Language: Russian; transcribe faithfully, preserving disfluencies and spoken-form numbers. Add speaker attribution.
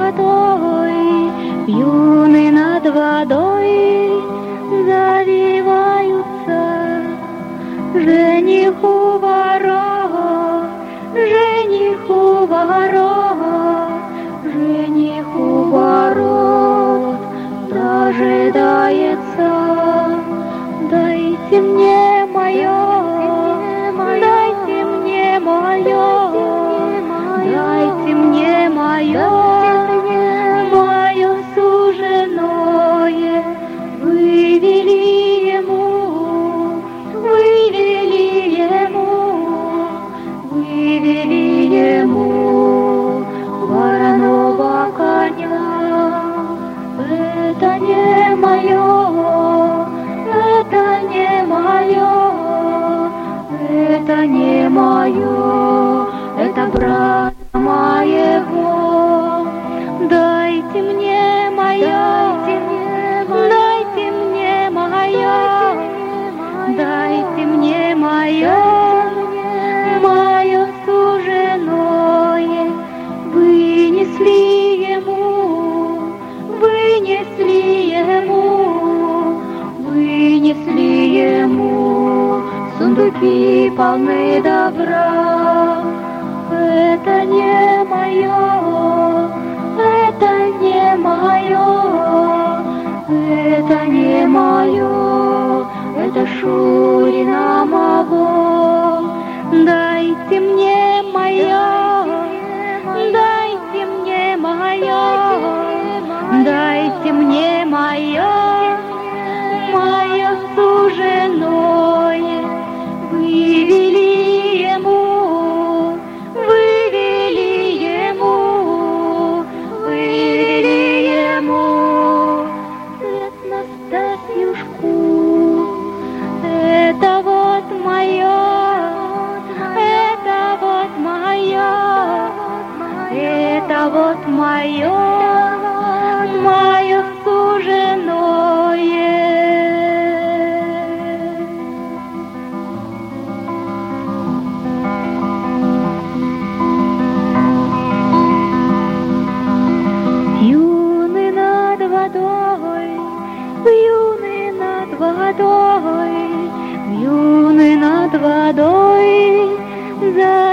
Speaker 1: водой, юны над водой завиваются. Жених у ворот, жених у ворот, жених у ворот дожидается. Дайте мне мое, дайте мне мое, дайте мне мое, мое суженое. Вы вели ему, вы вели ему, вы вели ему вороного коня. Это не мое, это не мое, это не мое, это брата моего. Дайте мне мое, дайте мне мое, дайте мне мое, мое суженое. Вынесли ему, вынесли ему, вынесли ему сундуки полны добра. Это не мое, это не мое, это не мое, это Шурина моего. Дайте мне мое, дайте мне мое, дайте мне мое, мое суженое. Вы вели ему, вы вели ему, вы вели ему цвет Настасьюшку. Это вот мое, это вот мое, это вот мое, мое суженое. Юны над водой, юны над водой, юны над водой.